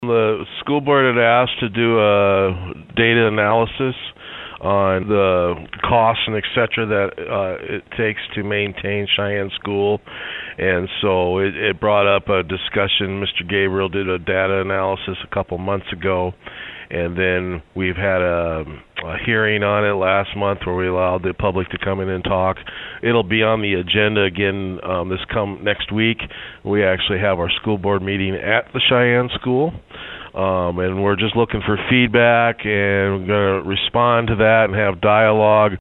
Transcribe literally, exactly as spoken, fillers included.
The school board had asked to do a data analysis on the costs and et cetera that uh, it takes to maintain Cheyenne School, and so it, it brought up a discussion. Mister Gabriel did a data analysis a couple months ago, and then we've had a, a hearing on it last month where we allowed the public to come in and talk. It'll be on the agenda again um, this come next week. We actually have our school board meeting at the Cheyenne School. Um, and we're just looking for feedback, and we're going to respond to that and have dialogue